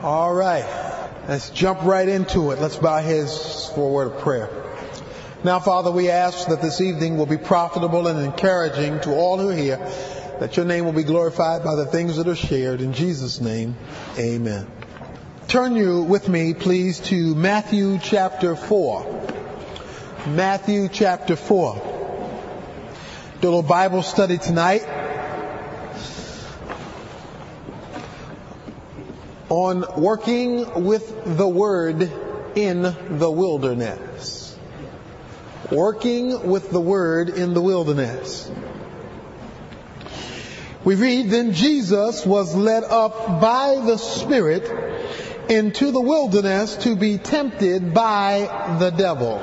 All right, let's jump right into it. Let's bow our heads for a word of prayer. Now, Father, we ask that this evening will be profitable and encouraging to all who are here, that your name will be glorified by the things that are shared. In Jesus' name, amen. Turn you with me, please, to Matthew chapter 4. Matthew chapter 4. Do a little Bible study tonight on working with the Word in the wilderness. Working with the Word in the wilderness. We read, then Jesus was led up by the Spirit into the wilderness to be tempted by the devil.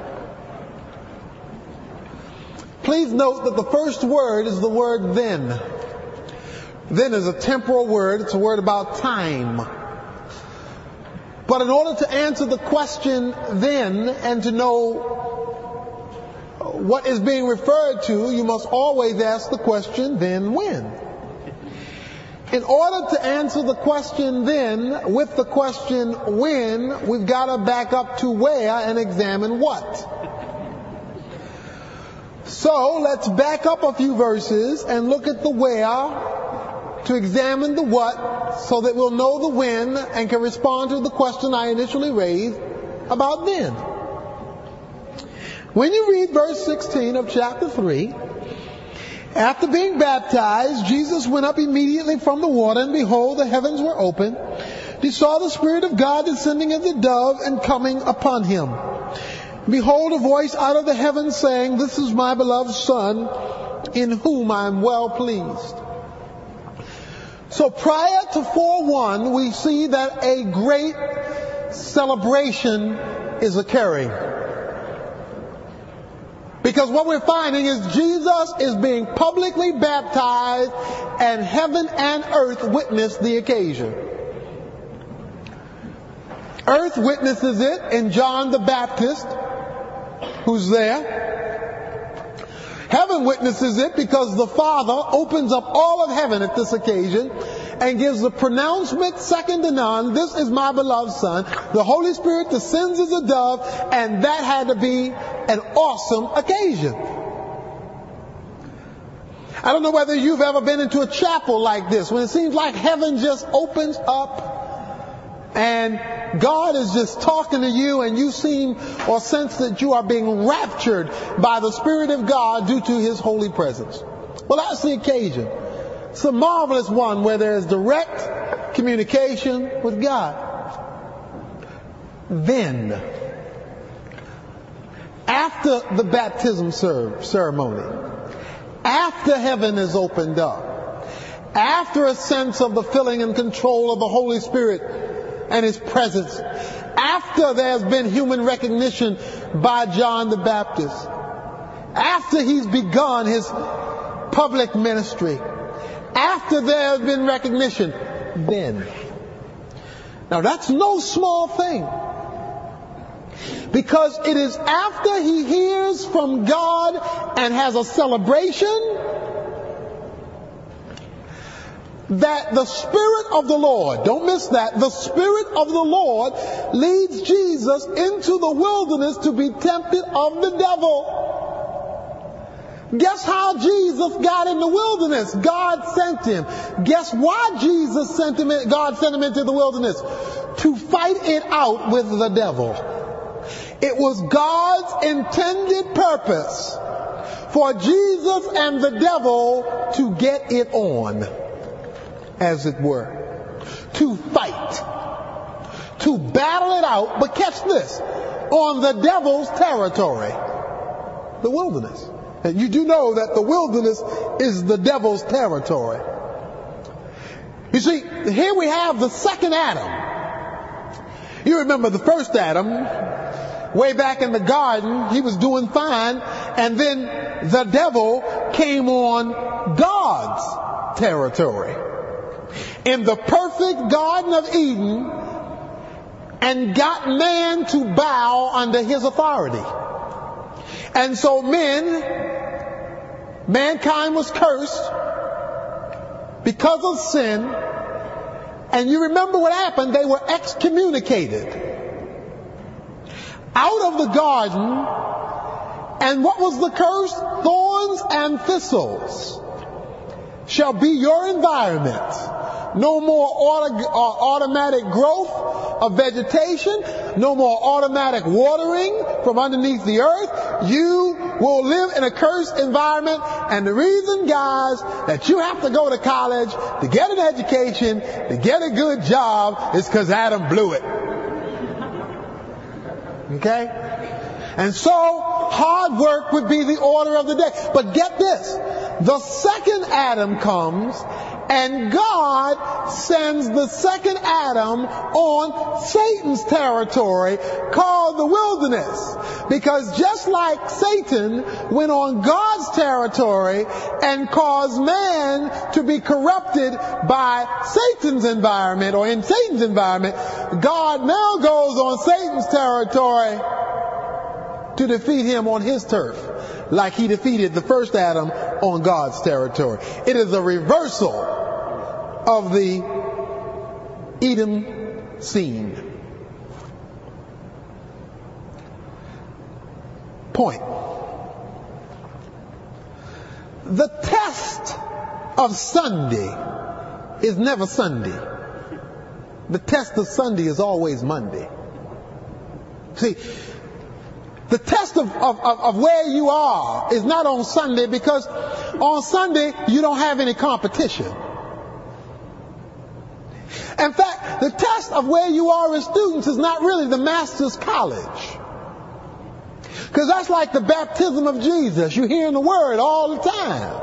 Please note that the first word is the word then. Then is a temporal word. It's a word about time. But in order to answer the question then and to know what is being referred to, you must always ask the question, then when? In order to answer the question then with the question when, we've got to back up to where and examine what. So let's back up a few verses and look at the where to examine the what so that we'll know the when and can respond to the question I initially raised about then. When you read verse 16 of chapter 3, after being baptized, Jesus went up immediately from the water, and behold, the heavens were opened. He saw the Spirit of God descending as a dove and coming upon him. Behold, a voice out of the heavens saying, this is my beloved Son, in whom I am well pleased. So prior to 4:1, we see that a great celebration is occurring. Because what we're finding is Jesus is being publicly baptized, and heaven and earth witness the occasion. Earth witnesses it in John the Baptist, who's there. Heaven witnesses it because the Father opens up all of heaven at this occasion and gives the pronouncement second to none, this is my beloved Son. The Holy Spirit descends as a dove, and that had to be an awesome occasion. I don't know whether you've ever been into a chapel like this, when it seems like heaven just opens up and God is just talking to you, and you seem or sense that you are being raptured by the Spirit of God due to His holy presence. Well, that's the occasion. It's a marvelous one where there is direct communication with God. Then, after the baptism ceremony, after heaven is opened up, after a sense of the filling and control of the Holy Spirit and His presence, after there's been human recognition by John the Baptist, after he's begun his public ministry, after there has been recognition, then. Now that's no small thing, because it is after he hears from God and has a celebration that the Spirit of the Lord, don't miss that, the Spirit of the Lord leads Jesus into the wilderness to be tempted of the devil. Guess how Jesus got in the wilderness? God sent him. Guess why God sent him into the wilderness? To fight it out with the devil. It was God's intended purpose for Jesus and the devil to get it on, as it were, to fight, to battle it out, but catch this, on the devil's territory, the wilderness. And you do know that the wilderness is the devil's territory. You see, here we have the second Adam. You remember the first Adam, way back in the garden, he was doing fine, and then the devil came on God's territory in the perfect Garden of Eden and got man to bow under his authority. And so mankind was cursed because of sin, And you remember what happened? They were excommunicated out of the garden. And what was the curse? Thorns and thistles shall be your environment. No more automatic growth of vegetation. No more automatic watering from underneath the earth. You will live in a cursed environment. And the reason, guys, that you have to go to college to get an education, to get a good job, is because Adam blew it. Okay? And so, hard work would be the order of the day. But get this. The second Adam comes, and God sends the second Adam on Satan's territory called the wilderness. Because just like Satan went on God's territory and caused man to be corrupted by Satan's environment, or in Satan's environment, God now goes on Satan's territory to defeat him on his turf, like he defeated the first Adam on God's territory. It is a reversal of the Edom scene. Point. The test of Sunday is never Sunday. The test of Sunday is always Monday. See, the test of where you are is not on Sunday, because on Sunday you don't have any competition. In fact, the test of where you are as students is not really the master's college. Because that's like the baptism of Jesus. You're hearing the word all the time.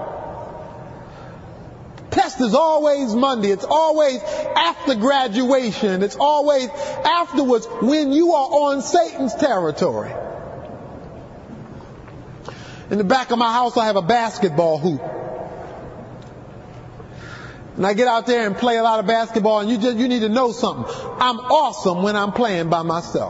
Test is always Monday. It's always after graduation. It's always afterwards when you are on Satan's territory. In the back of my house, I have a basketball hoop. And I get out there and play a lot of basketball, and you need to know something. I'm awesome when I'm playing by myself.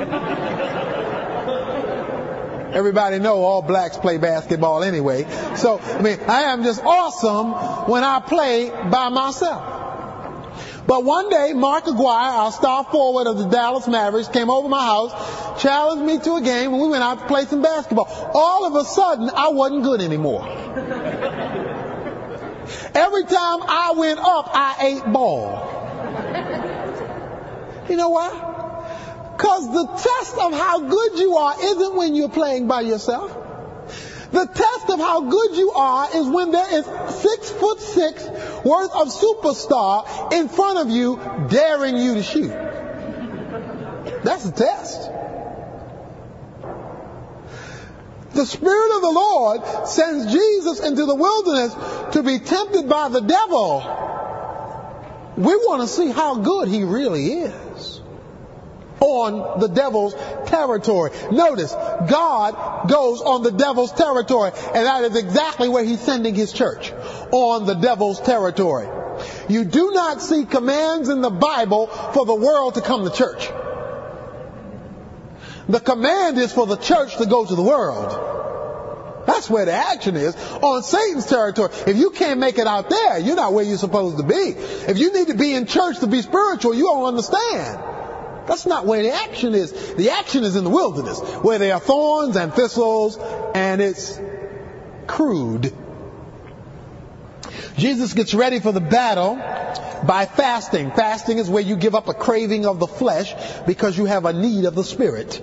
Everybody know all blacks play basketball anyway. So, I am just awesome when I play by myself. But one day, Mark Aguirre, our star forward of the Dallas Mavericks, came over my house, challenged me to a game, and we went out to play some basketball. All of a sudden, I wasn't good anymore. Every time I went up, I ate ball. You know why? Because the test of how good you are isn't when you're playing by yourself. The test of how good you are is when there is 6'6" worth of superstar in front of you daring you to shoot. That's the test. The Spirit of the Lord sends Jesus into the wilderness to be tempted by the devil. We want to see how good he really is on the devil's territory. Notice, God goes on the devil's territory, and that is exactly where he's sending his church, on the devil's territory. You do not see commands in the Bible for the world to come to church. The command is for the church to go to the world. That's where the action is, on Satan's territory. If you can't make it out there, you're not where you're supposed to be. If you need to be in church to be spiritual, you don't understand. That's not where the action is. The action is in the wilderness, where there are thorns and thistles, and it's crude. Jesus gets ready for the battle by fasting. Fasting is where you give up a craving of the flesh because you have a need of the Spirit.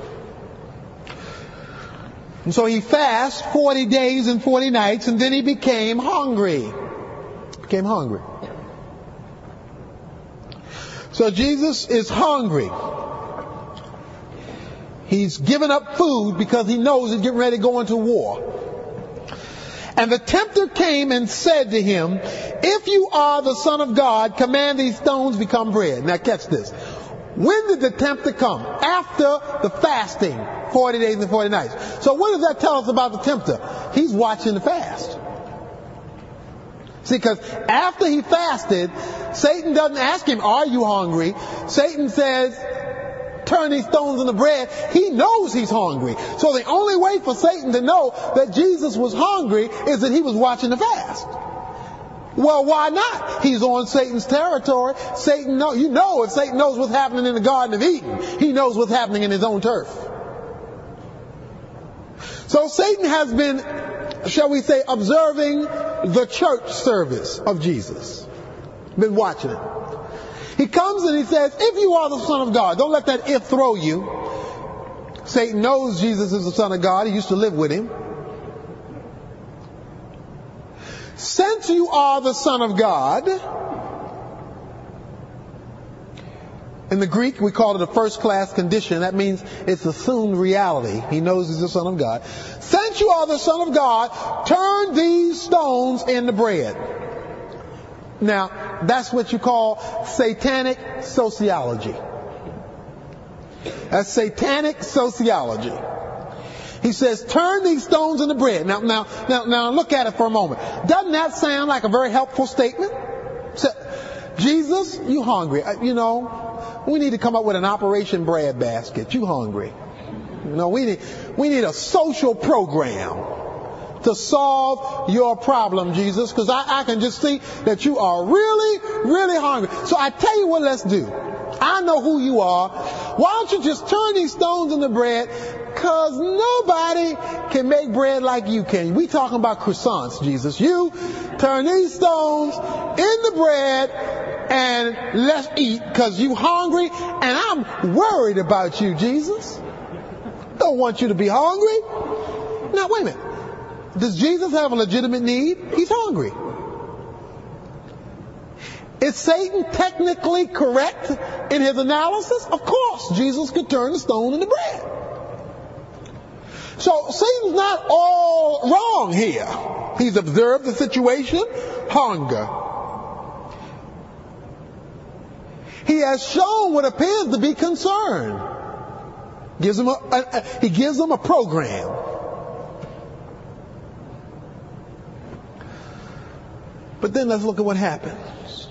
And so he fasts 40 days and 40 nights, and then he became hungry. So Jesus is hungry. He's given up food because he knows he's getting ready to go into war. And the tempter came and said to him, "If you are the Son of God, command these stones become bread." Now catch this. When did the tempter come? After the fasting, 40 days and 40 nights. So what does that tell us about the tempter? He's watching the fast. See, because after he fasted, Satan doesn't ask him, "Are you hungry?" Satan says, "Turn these stones into bread." He knows he's hungry. So the only way for Satan to know that Jesus was hungry is that he was watching the fast. Well, why not? He's on Satan's territory. If Satan knows what's happening in the Garden of Eden, he knows what's happening in his own turf. So Satan has been, shall we say, observing the church service of Jesus. Been watching it. He comes and he says, if you are the Son of God, don't let that if throw you. Satan knows Jesus is the Son of God. He used to live with him. Since you are the Son of God, in the Greek we call it a first-class condition. That means it's assumed reality. He knows he's the Son of God. Since you are the Son of God, turn these stones into bread. Now, that's what you call satanic sociology. That's satanic sociology. He says, turn these stones into bread. Now look at it for a moment. Doesn't that sound like a very helpful statement? Jesus, you hungry? We need to come up with an Operation Bread Basket. You hungry? We need a social program to solve your problem, Jesus, because I can just see that you are really, really hungry. So I tell you what, let's do. I know who you are. Why don't you just turn these stones into bread? Because nobody can make bread like you can. We talking about croissants, Jesus. You turn these stones into bread and let's eat, because you hungry and I'm worried about you, Jesus. Don't want you to be hungry. Now wait a minute. Does Jesus have a legitimate need? He's hungry. Is Satan technically correct in his analysis? Of course, Jesus could turn the stone into bread. So Satan's not all wrong here. He's observed the situation, hunger. He has shown what appears to be concern. He gives them a program. But then let's look at what happens.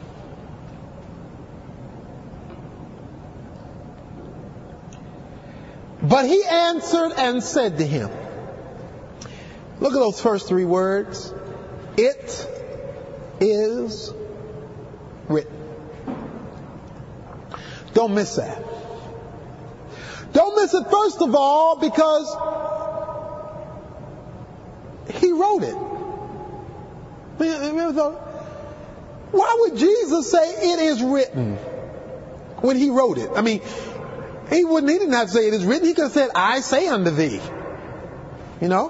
But he answered and said to him, look at those first three words. It is written. Don't miss that. Don't miss it, first of all, because he wrote it. Why would Jesus say it is written when he wrote it? I mean, he didn't have to say it is written. He could have said, I say unto thee. The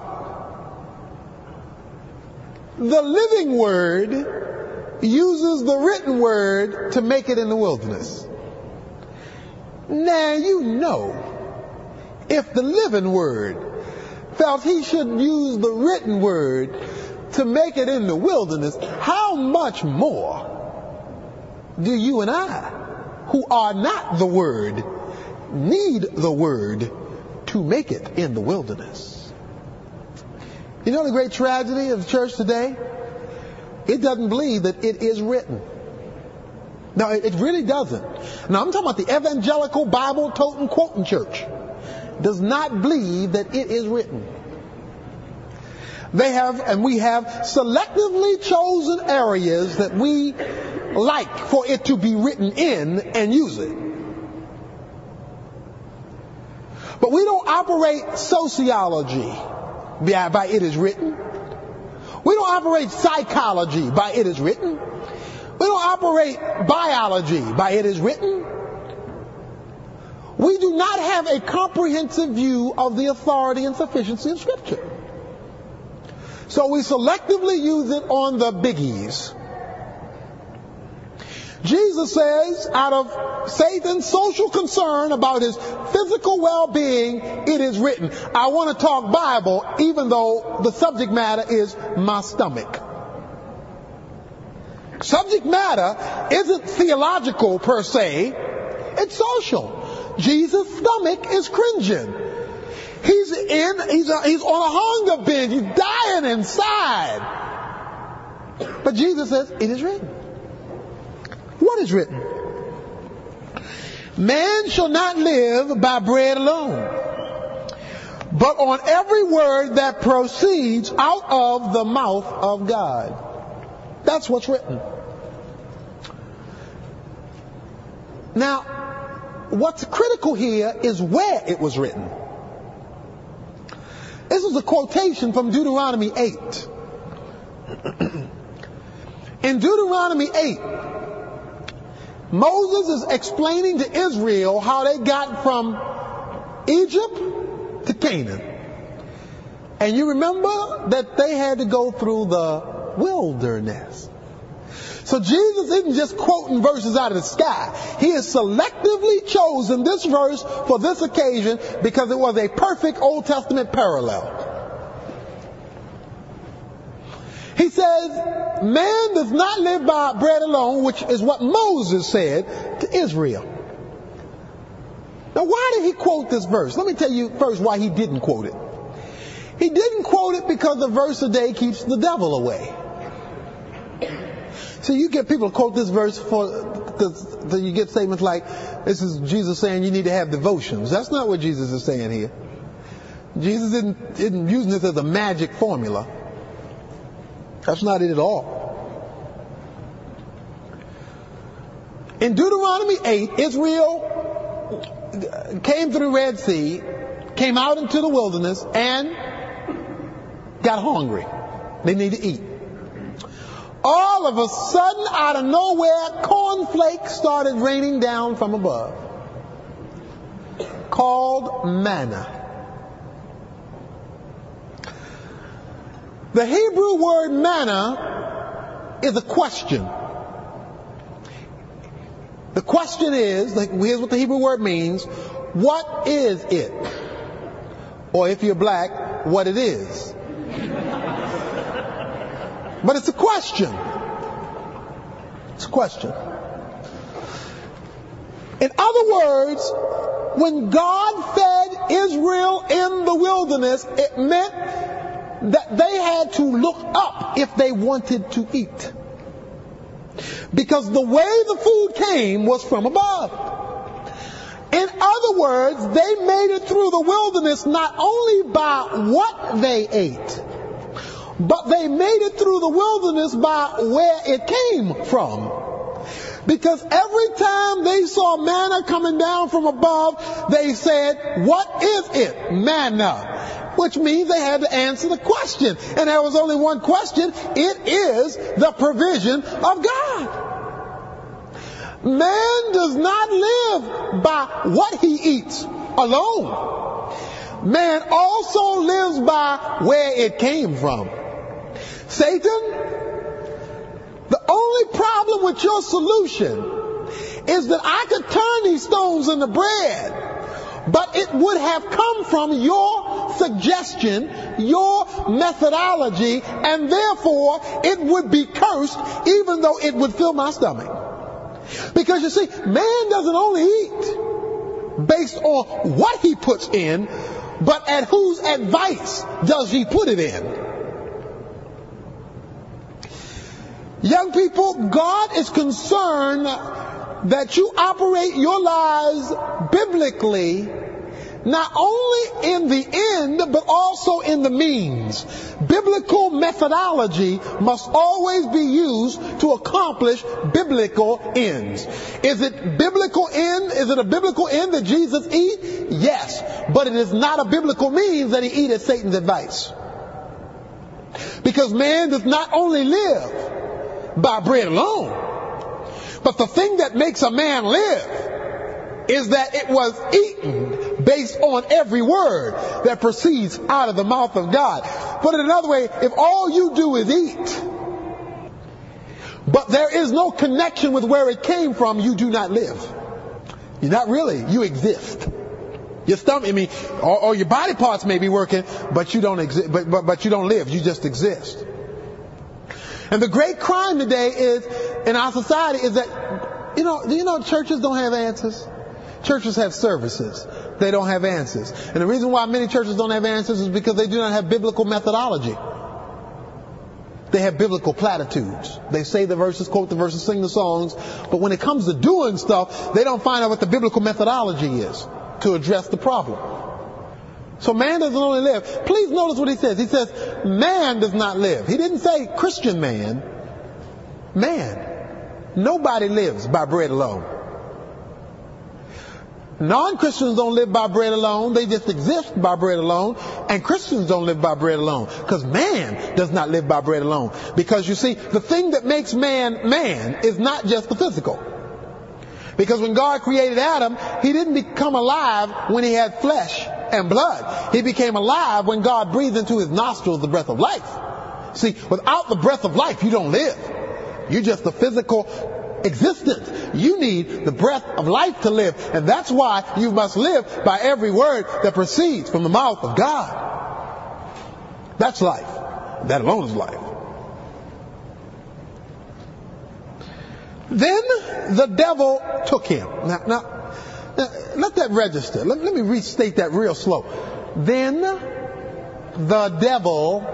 living word uses the written word to make it in the wilderness. Now if the living word felt he should use the written word to make it in the wilderness, how much more do you and I, who are not the Word, need the Word to make it in the wilderness? You know the great tragedy of the church today? It doesn't believe that it is written. No, it really doesn't. Now I'm talking about the evangelical Bible toting quoting church. Does not believe that it is written. We have selectively chosen areas that we like for it to be written in and use it. But we don't operate sociology by it is written. We don't operate psychology by it is written. We don't operate biology by it is written. We do not have a comprehensive view of the authority and sufficiency of Scripture. So we selectively use it on the biggies. Jesus says, out of Satan's social concern about his physical well-being, it is written. I want to talk Bible, even though the subject matter is my stomach. Subject matter isn't theological per se, it's social. Jesus' stomach is cringing. He's on a hunger binge. He's dying inside. But Jesus says, it is written. What is written? Man shall not live by bread alone, but on every word that proceeds out of the mouth of God. That's what's written. Now, what's critical here is where it was written. This is a quotation from Deuteronomy 8. In Deuteronomy 8, Moses is explaining to Israel how they got from Egypt to Canaan. And you remember that they had to go through the wilderness. So Jesus isn't just quoting verses out of the sky. He has selectively chosen this verse for this occasion because it was a perfect Old Testament parallel. He says, man does not live by bread alone, which is what Moses said to Israel. Now, why did he quote this verse? Let me tell you first why he didn't quote it. He didn't quote it because a verse a day keeps the devil away. So you get people to quote this verse because you get statements like, this is Jesus saying you need to have devotions. That's not what Jesus is saying here. Jesus isn't using this as a magic formula. That's not it at all. In Deuteronomy 8, Israel came through the Red Sea, came out into the wilderness, and got hungry. They need to eat. All of a sudden, out of nowhere, cornflakes started raining down from above, called manna. The Hebrew word manna is a question. The question is, here's what the Hebrew word means, what is it? Or if you're black, what it is. But it's a question. It's a question. In other words, when God fed Israel in the wilderness, it meant that they had to look up if they wanted to eat. Because the way the food came was from above. In other words, they made it through the wilderness not only by what they ate, but they made it through the wilderness by where it came from. Because every time they saw manna coming down from above, they said, what is it? Manna. Which means they had to answer the question. And there was only one question. It is the provision of God. Man does not live by what he eats alone. Man also lives by where it came from. Satan, the only problem with your solution is that I could turn these stones into bread, but it would have come from your suggestion, your methodology, and therefore it would be cursed even though it would fill my stomach. Because you see, man doesn't only eat based on what he puts in, but at whose advice does he put it in? Young people, God is concerned that you operate your lives biblically, not only in the end, but also in the means. Biblical methodology must always be used to accomplish biblical ends. Is it biblical end? Is it a biblical end that Jesus eat? Yes. But it is not a biblical means that he eat at Satan's advice. Because man does not only live by bread alone, but the thing that makes a man live is that it was eaten based on every word that proceeds out of the mouth of God. Put it another way, if all you do is eat, but there is no connection with where it came from, you do not live. You're not really, you exist. Your stomach, or your body parts may be working, but you don't exist, but you don't live, you just exist. And the great crime today is, in our society, is that, do you know churches don't have answers? Churches have services. They don't have answers. And the reason why many churches don't have answers is because they do not have biblical methodology. They have biblical platitudes. They say the verses, quote the verses, sing the songs. But when it comes to doing stuff, they don't find out what the biblical methodology is to address the problem. So man doesn't only live. Please notice what he says. He says, man does not live. He didn't say Christian man. Man, nobody lives by bread alone. Non-Christians don't live by bread alone. They just exist by bread alone. And Christians don't live by bread alone. Because man does not live by bread alone. Because you see, the thing that makes man man is not just the physical. Because when God created Adam, he didn't become alive when he had flesh and blood. He became alive when God breathed into his nostrils the breath of life. See, without the breath of life, you don't live. You're just a physical existence. You need the breath of life to live. And that's why you must live by every word that proceeds from the mouth of God. That's life. That alone is life. Then the devil took him. Now let that register. Let me restate that real slow. Then the devil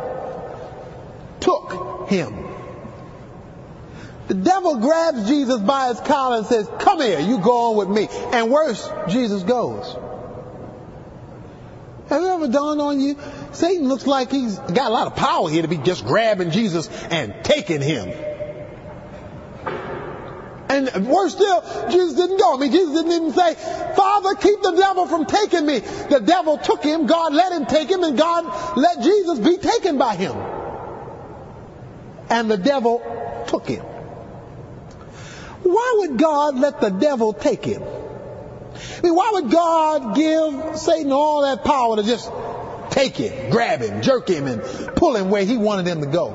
took him. The devil grabs Jesus by his collar and says, "Come here, you go on with me." And worse, Jesus goes. Have it ever dawned on you? Satan looks like he's got a lot of power here to be just grabbing Jesus and taking him. And worse still, Jesus didn't go. I mean, Jesus didn't even say, "Father, keep the devil from taking me." The devil took him, God let him take him, and God let Jesus be taken by him. And the devil took him. Why would God let the devil take him? I mean, why would God give Satan all that power to just take him, grab him, jerk him, and pull him where he wanted him to go?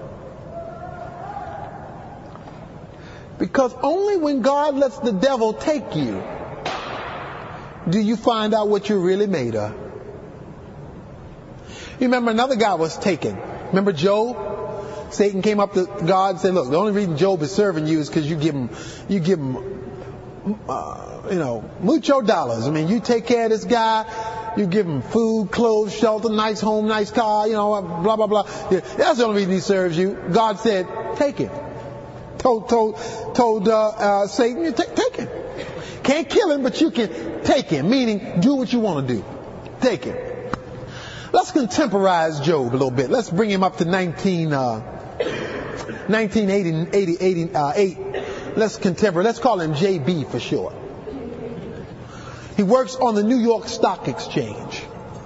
Because only when God lets the devil take you do you find out what you're really made of. You remember another guy was taken. Remember Job? Satan came up to God and said, "Look, the only reason Job is serving you is because you give him, mucho dollars. I mean, you take care of this guy, you give him food, clothes, shelter, nice home, nice car, blah, blah, blah. Yeah, that's the only reason he serves you." God said, "Take him." Told Satan, "You take him. Can't kill him, but you can take him." Meaning, do what you want to do. Take him. Let's contemporize Job a little bit. Let's bring him up to 1988. Let's contemporary. Let's call him JB for short. He works on the New York Stock Exchange.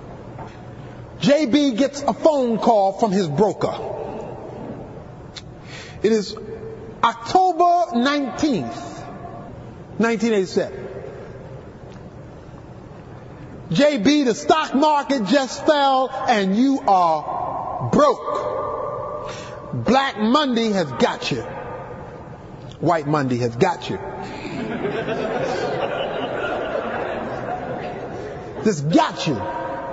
JB gets a phone call from his broker. It is October 19th, 1987. JB, the stock market just fell and you are broke. Black Monday has got you. White Monday has got you. This got you,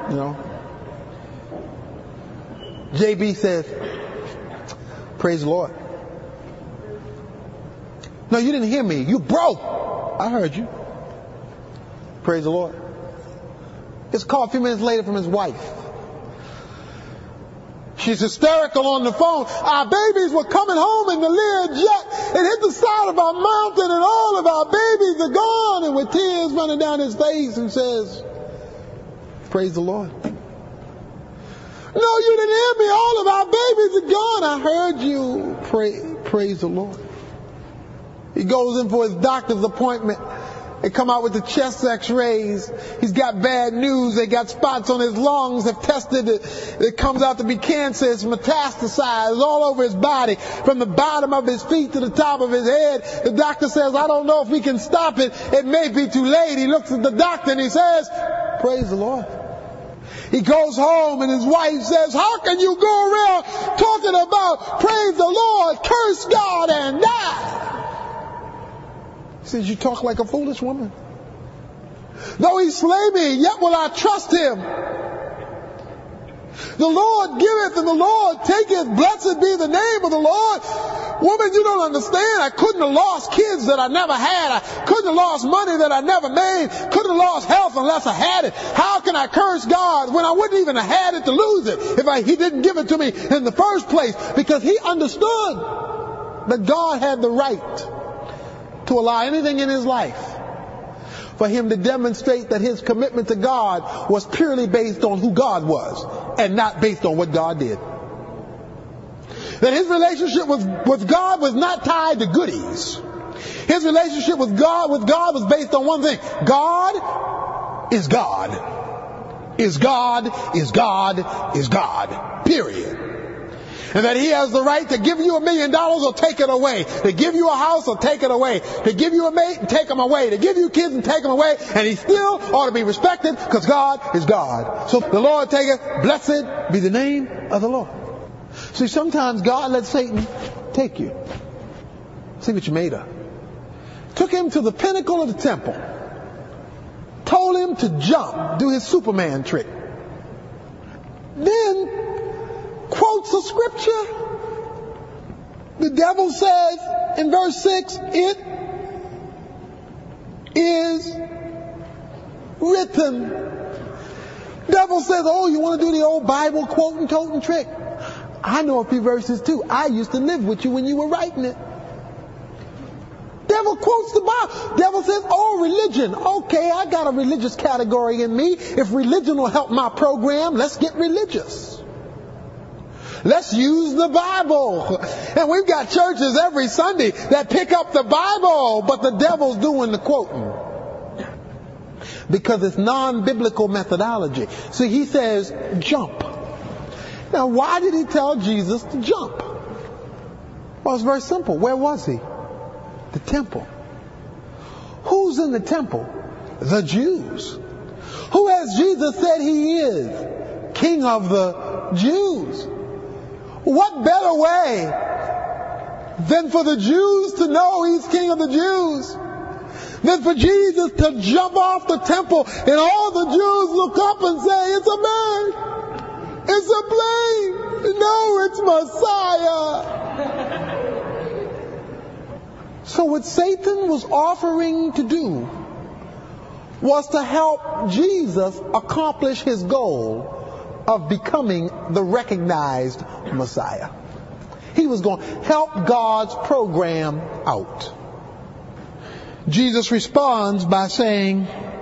JB says, "Praise the Lord." "No, you didn't hear me. You broke." "I heard you." "Praise the Lord." Gets a call a few minutes later from his wife. She's hysterical on the phone. "Our babies were coming home in the Learjet. It hit the side of our mountain and all of our babies are gone." And with tears running down his face and says, "Praise the Lord." "No, you didn't hear me. All of our babies are gone." "I heard you." Praise the Lord. He goes in for his doctor's appointment. They come out with the chest x-rays. He's got bad news. They got spots on his lungs. They've tested it. It comes out to be cancer. It's metastasized all over his body, from the bottom of his feet to the top of his head. The doctor says, "I don't know if we can stop it. It may be too late." He looks at the doctor and he says, "Praise the Lord." He goes home and his wife says, "How can you go around talking about praise the Lord, curse God, and die?" He says, "You talk like a foolish woman. Though he slay me, yet will I trust him. The Lord giveth and the Lord taketh. Blessed be the name of the Lord." Woman, you don't understand. I couldn't have lost kids that I never had. I couldn't have lost money that I never made. Couldn't have lost health unless I had it. How can I curse God when I wouldn't even have had it to lose it if he didn't give it to me in the first place? Because he understood that God had the right to allow anything in his life for him to demonstrate that his commitment to God was purely based on who God was and not based on what God did. That his relationship with God was not tied to goodies. His relationship with God was based on one thing. God is God. Is God, is God, is God. Period. And that he has the right to give you $1 million or take it away. To give you a house or take it away. To give you a mate and take them away. To give you kids and take them away. And he still ought to be respected because God is God. So the Lord taketh, blessed be the name of the Lord. See, sometimes God lets Satan take you. See what you made of. Took him to the pinnacle of the temple. Told him to jump, do his Superman trick. Then quotes a scripture. The devil says in verse 6, it is written. Devil says, oh, you want to do the old Bible quoting, toting trick? I know a few verses too. I used to live with you when you were writing it. Devil quotes the Bible. Devil says, oh, religion. Okay, I got a religious category in me. If religion will help my program, let's get religious. Let's use the Bible. And we've got churches every Sunday that pick up the Bible, but the devil's doing the quoting. Because it's non-biblical methodology. See, he says, jump. Now, why did he tell Jesus to jump? Well, it's very simple. Where was he? The temple. Who's in the temple? The Jews. Who has Jesus said he is? King of the Jews. What better way than for the Jews to know he's King of the Jews? Than for Jesus to jump off the temple and all the Jews look up and say, it's a bird. It's a plane. No, it's Messiah. So what Satan was offering to do was to help Jesus accomplish his goal of becoming the recognized Messiah. He was going to help God's program out. Jesus responds by saying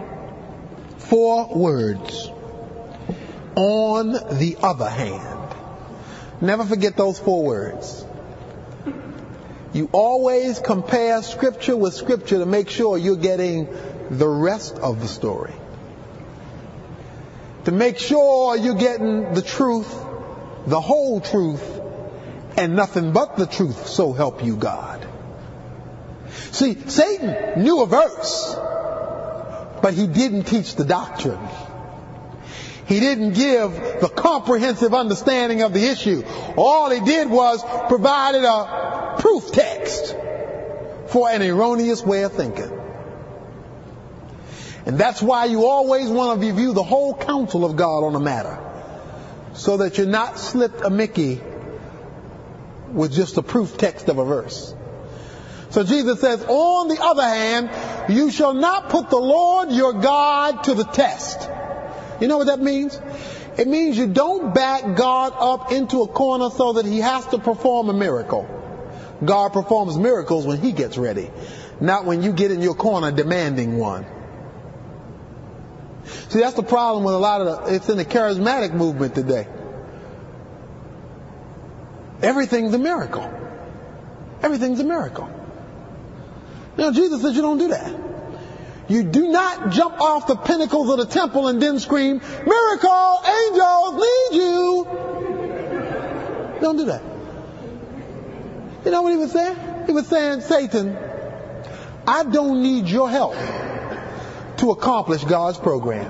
4 words. On the other hand. Never forget those 4 words. You always compare scripture with scripture to make sure you're getting the rest of the story. To make sure you're getting the truth, the whole truth, and nothing but the truth, so help you God. See, Satan knew a verse, but he didn't teach the doctrine. He didn't give the comprehensive understanding of the issue. All he did was provided a proof text for an erroneous way of thinking. And that's why you always want to review the whole counsel of God on a matter, so that you're not slipped a Mickey with just a proof text of a verse. So Jesus says, on the other hand, you shall not put the Lord your God to the test. You know what that means? It means you don't back God up into a corner so that he has to perform a miracle. God performs miracles when he gets ready, not when you get in your corner demanding one. See, that's the problem with a lot of it's in the charismatic movement today. Everything's a miracle. Everything's a miracle. Now, Jesus says you don't do that. You do not jump off the pinnacles of the temple and then scream, miracle, angels need you. Don't do that. You know what he was saying? He was saying, Satan, I don't need your help to accomplish God's program.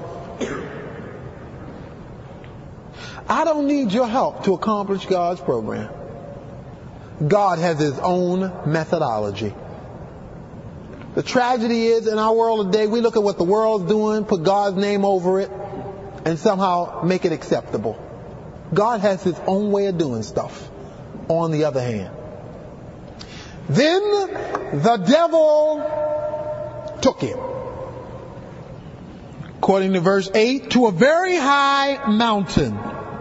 I don't need your help to accomplish God's program. God has his own methodology. The tragedy is, in our world today, we look at what the world's doing, put God's name over it, and somehow make it acceptable. God has his own way of doing stuff. On the other hand, then the devil took him, according to verse 8, to a very high mountain,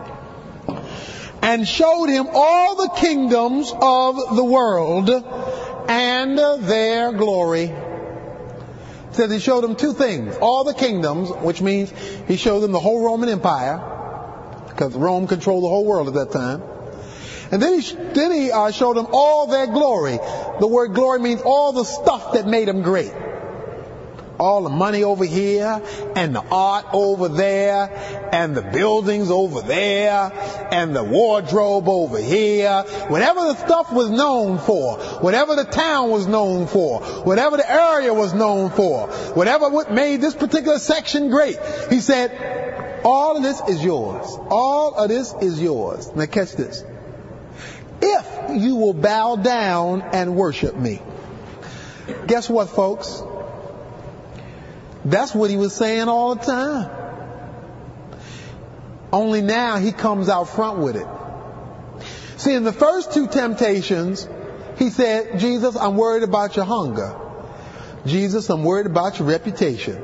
and showed him all the kingdoms of the world and their glory. It says he showed them 2 things. All the kingdoms, which means he showed them the whole Roman Empire, because Rome controlled the whole world at that time. And then he showed them all their glory. The word glory means all the stuff that made them great. All the money over here, and the art over there, and the buildings over there, and the wardrobe over here. Whatever the stuff was known for, whatever the town was known for, whatever the area was known for, whatever what made this particular section great, he said, all of this is yours. All of this is yours. Now catch this. If you will bow down and worship me. Guess what, folks? That's what he was saying all the time. Only now he comes out front with it. See, in the first two temptations, he said, Jesus, I'm worried about your hunger. Jesus, I'm worried about your reputation.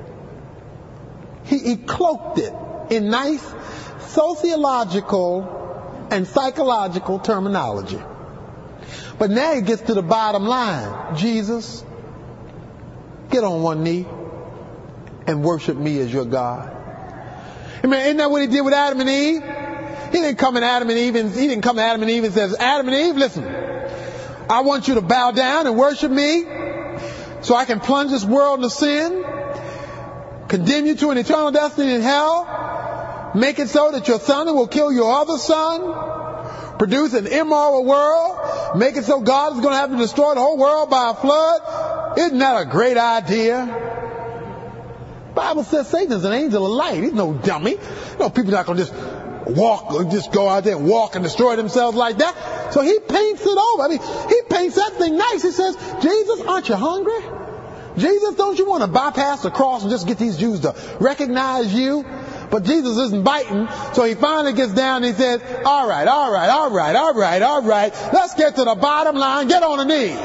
He cloaked it in nice sociological and psychological terminology. But now he gets to the bottom line. Jesus, get on one knee and worship me as your God. I mean, isn't that what he did with Adam and Eve? He didn't come to Adam and Eve and says, Adam and Eve, listen, I want you to bow down and worship me so I can plunge this world into sin, condemn you to an eternal destiny in hell, make it so that your son will kill your other son, produce an immoral world, make it so God is going to have to destroy the whole world by a flood. Isn't that a great idea? The Bible says Satan is an angel of light. He's no dummy. You know, people are not going to just go out there and walk and destroy themselves like that. So he paints it over. I mean, he paints that thing nice. He says, Jesus, aren't you hungry? Jesus, don't you want to bypass the cross and just get these Jews to recognize you? But Jesus isn't biting. So he finally gets down and he says, all right. Let's get to the bottom line. Get on a knee.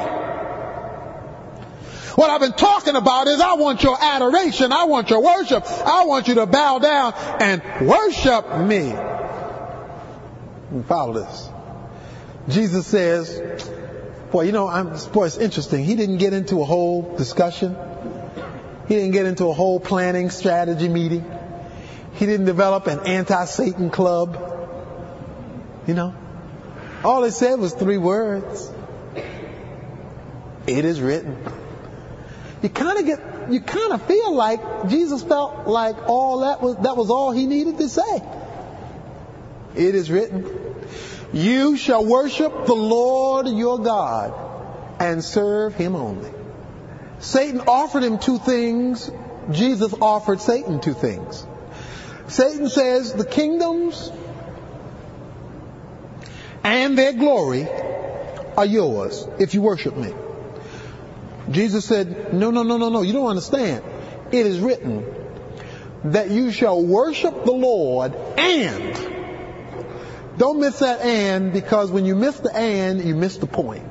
What I've been talking about is I want your adoration. I want your worship. I want you to bow down and worship me. Follow this. Jesus says, it's interesting. He didn't get into a whole discussion. He didn't get into a whole planning strategy meeting. He didn't develop an anti-Satan club. All he said was 3 words. It is written. You kind of feel like Jesus felt like all that was all he needed to say. It is written, you shall worship the Lord your God and serve him only. Satan offered him 2 things. Jesus offered Satan 2 things. Satan says the kingdoms and their glory are yours if you worship me. Jesus said, no, you don't understand. It is written that you shall worship the Lord and. Don't miss that and, because when you miss the and, you miss the point.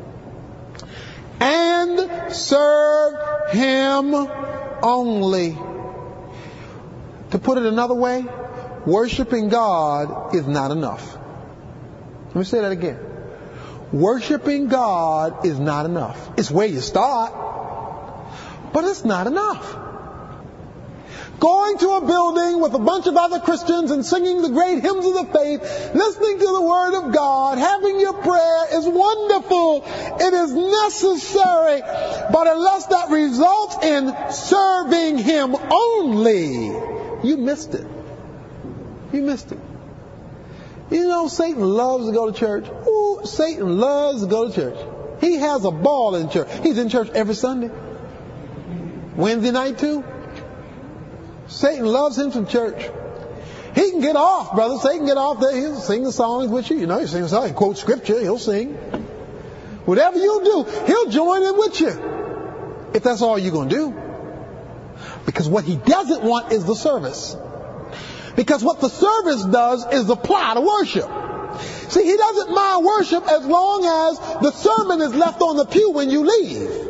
And serve him only. To put it another way, worshiping God is not enough. Let me say that again. Worshiping God is not enough. It's where you start, but it's not enough. Going to a building with a bunch of other Christians and singing the great hymns of the faith, listening to the Word of God, having your prayer is wonderful. It is necessary. But unless that results in serving Him only, you missed it. You missed it. You know, Satan loves to go to church. Ooh, Satan loves to go to church. He has a ball in church. He's in church every Sunday. Wednesday night too. Satan loves him from church. He can get off, brother. Satan can get off there. He'll sing the songs with you. You know, he'll sing a song. He'll quote scripture. He'll sing. Whatever you do, he'll join in with you. If that's all you're going to do. Because what he doesn't want is the service. Because what the service does is apply to worship. See, he doesn't mind worship as long as the sermon is left on the pew when you leave.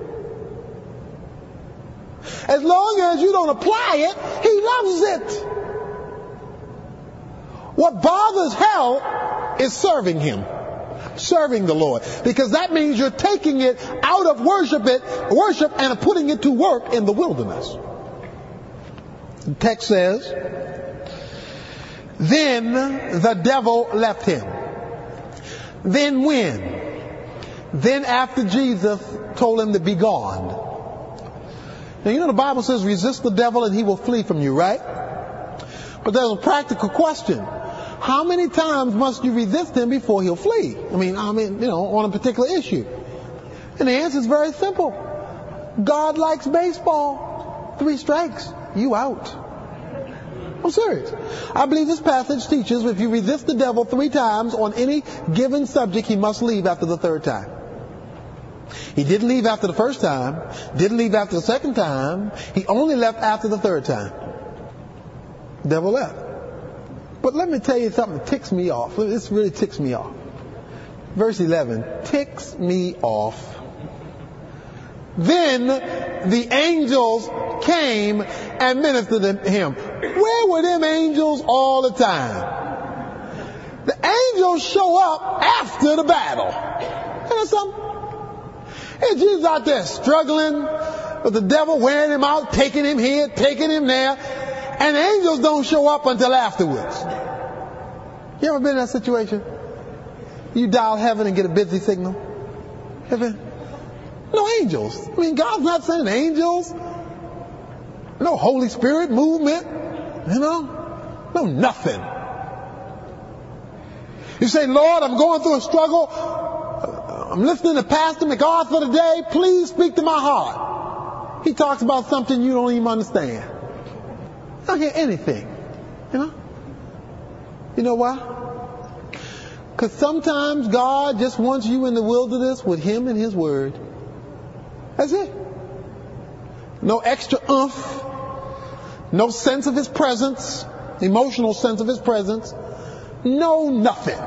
As long as you don't apply it, he loves it. What bothers hell is serving him. Serving the Lord. Because that means you're taking it out of worship and putting it to work in the wilderness. The text says, then the devil left him. Then when? Then after Jesus told him to be gone. Now you know the Bible says resist the devil and he will flee from you, right? But there's a practical question. How many times must you resist him before he'll flee? I mean, on a particular issue. And the answer is very simple. God likes baseball. 3 strikes, you out. I'm serious. I believe this passage teaches if you resist the devil 3 times on any given subject, he must leave after the 3rd time. He didn't leave after the 1st time, didn't leave after the 2nd time, he only left after the 3rd time. The devil left. But let me tell you something that ticks me off. This really ticks me off. Verse 11, ticks me off. Then the angels came and ministered to him. Where were them angels all the time? The angels show up after the battle. You know something? And Jesus out there struggling with the devil, wearing him out, taking him here, taking him there. And the angels don't show up until afterwards. You ever been in that situation? You dial heaven and get a busy signal? Ever? No angels. I mean, God's not sending angels. No Holy Spirit movement. No nothing. You say, Lord, I'm going through a struggle. I'm listening to Pastor MacArthur today. Please speak to my heart. He talks about something you don't even understand. I don't hear anything. You know why? Because sometimes God just wants you in the wilderness with him and his word. That's it. No extra oomph. No sense of his presence. Emotional sense of his presence. No nothing.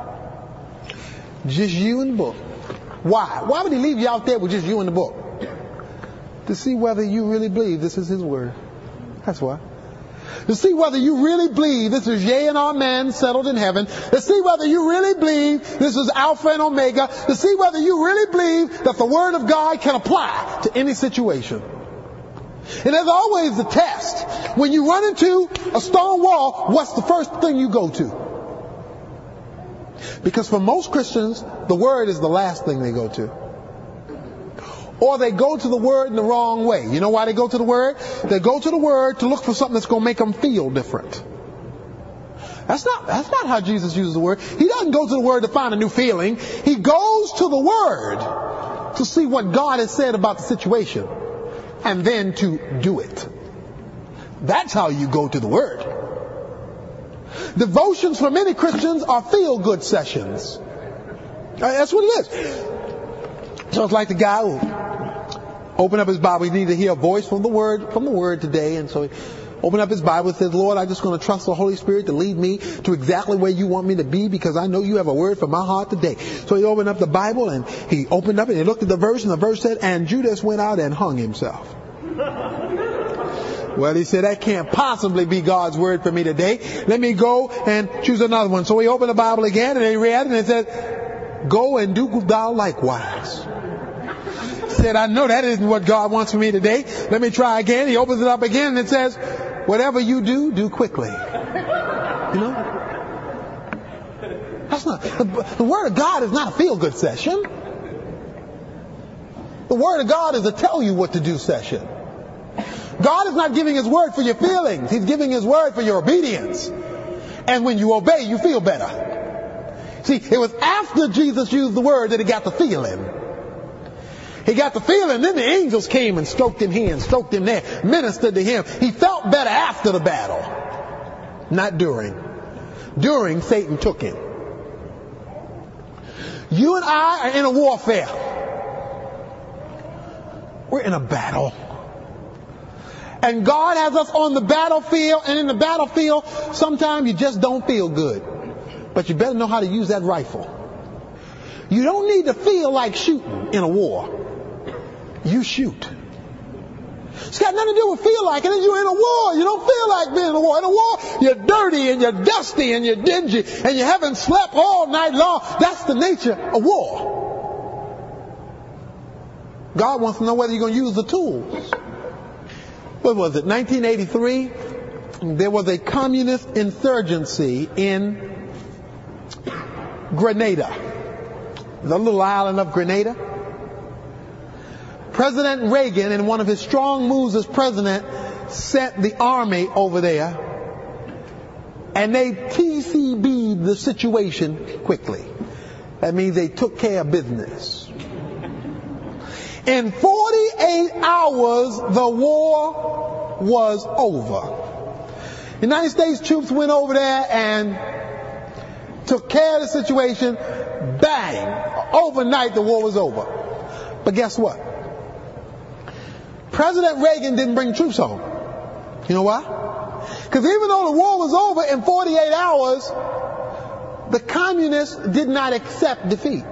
Just you and the book. Why? Why would he leave you out there with just you and the book? To see whether you really believe this is his word. That's why. To see whether you really believe this is yea and amen settled in heaven. To see whether you really believe this is Alpha and Omega. To see whether you really believe that the Word of God can apply to any situation. And there's always the test. When you run into a stone wall, what's the first thing you go to? Because for most Christians, the Word is the last thing they go to. Or they go to the Word in the wrong way. You know why they go to the Word? They go to the Word to look for something that's going to make them feel different. That's not how Jesus uses the Word. He doesn't go to the Word to find a new feeling. He goes to the Word to see what God has said about the situation and then to do it. That's how you go to the Word. Devotions for many Christians are feel-good sessions. That's what it is. So it's like the guy who opened up his Bible. He needed to hear a voice from the Word today. And so he opened up his Bible and says, Lord, I'm just going to trust the Holy Spirit to lead me to exactly where you want me to be because I know you have a word for my heart today. So he opened up the Bible and he opened up and he looked at the verse and the verse said, and Judas went out and hung himself. Well, he said, that can't possibly be God's word for me today. Let me go and choose another one. So he opened the Bible again and he read and it said, go and do thou likewise. He said, I know that isn't what God wants for me today. Let me try again. He opens it up again and it says, whatever you do, do quickly. You know? That's not, the Word of God is not a feel-good session. The Word of God is a tell you what to do session. God is not giving His Word for your feelings. He's giving His Word for your obedience. And when you obey, you feel better. See, it was after Jesus used the Word that he got the feeling. He got the feeling, then the angels came and stroked him here and stroked him there, ministered to him. He felt better after the battle, not during. During, Satan took him. You and I are in a warfare. We're in a battle. And God has us on the battlefield, and in the battlefield, sometimes you just don't feel good. But you better know how to use that rifle. You don't need to feel like shooting in a war. You shoot. It's got nothing to do with feel like it. You're in a war. You don't feel like being in a war. In a war, you're dirty and you're dusty and you're dingy and you haven't slept all night long. That's the nature of war. God wants to know whether you're going to use the tools. What was it? 1983, there was a communist insurgency in Grenada. the little island of Grenada. President Reagan, in one of his strong moves as president, sent the army over there, and they TCB'd the situation quickly. That means they took care of business. In 48 hours, the war was over. United States troops went over there and took care of the situation. Bang! Overnight, the war was over. But guess what? President Reagan didn't bring troops home. You know why? Because even though the war was over in 48 hours, the communists did not accept defeat.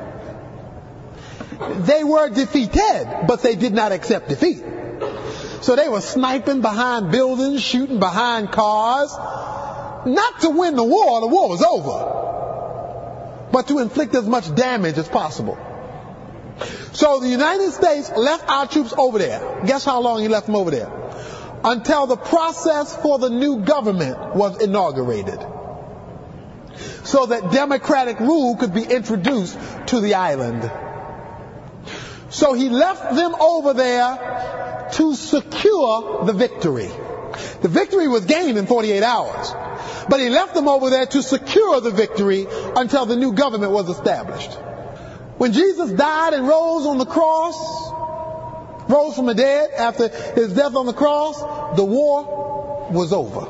They were defeated, but they did not accept defeat. So they were sniping behind buildings, shooting behind cars, not to win the war was over, but to inflict as much damage as possible. So the United States left our troops over there. Guess how long he left them over there? Until the process for the new government was inaugurated, so that democratic rule could be introduced to the island. So he left them over there to secure the victory. The victory was gained in 48 hours, but he left them over there to secure the victory until the new government was established. When Jesus died and rose on the cross, rose from the dead after his death on the cross, the war was over.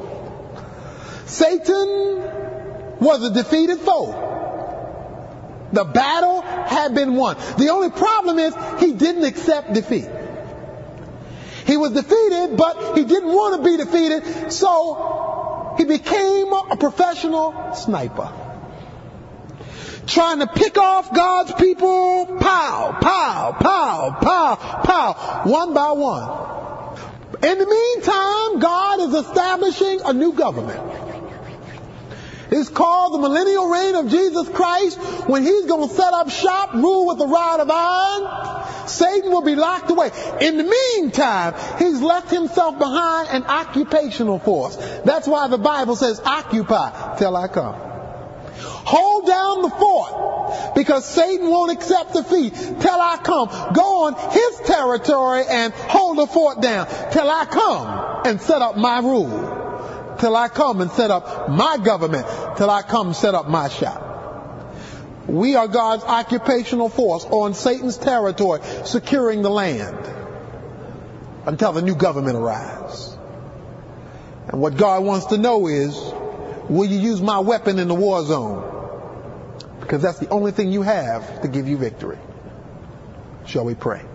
Satan was a defeated foe. The battle had been won. The only problem is he didn't accept defeat. He was defeated, but he didn't want to be defeated, so he became a professional sniper, trying to pick off God's people, pow, pow, pow, pow, pow, one by one. In the meantime, God is establishing a new government. It's called the millennial reign of Jesus Christ, when he's going to set up shop, rule with a rod of iron. Satan will be locked away. In the meantime, he's left himself behind an occupational force. That's why the Bible says, occupy till I come. Hold down the fort, because Satan won't accept defeat till I come. Go on his territory and hold the fort down till I come and set up my rule. Till I come and set up my government, till I come and set up my shop. We are God's occupational force on Satan's territory, securing the land until the new government arrives. And what God wants to know is, will you use my weapon in the war zone? Because that's the only thing you have to give you victory. Shall we pray?